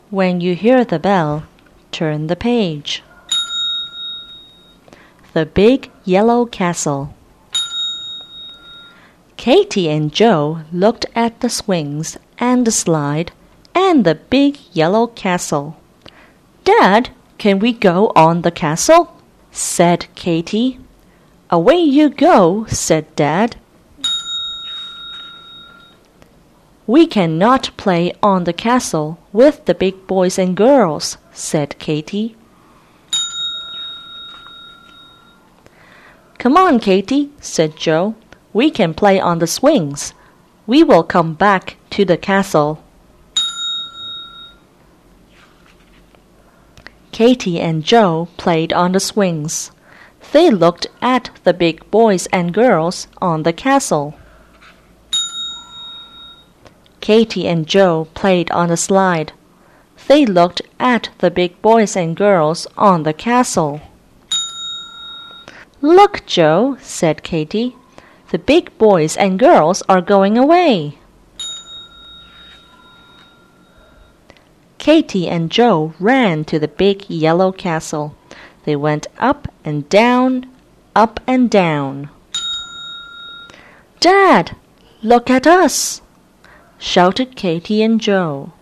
When you hear the bell, turn the page. The Big Yellow Castle. Katy and Joe looked at the swings and the slide and the big yellow castle. "Dad, can we go on the castle?" said Katy. "Away you go," said Dad. "We cannot play on the castle with the big boys and girls," said Katy. "Come on, Katy," said Joe. "We can play on the swings. We will come back to the castle." Katy and Joe played on the swings. They looked at the big boys and girls on the castle. Katy and Joe played on the slide. They looked at the big boys and girls on the castle. "Look, Joe," said Katy. "The big boys and girls are going away." Katy and Joe ran to the big yellow castle. They went up and down, up and down. "Dad, look at us!" shouted Katy and Joe.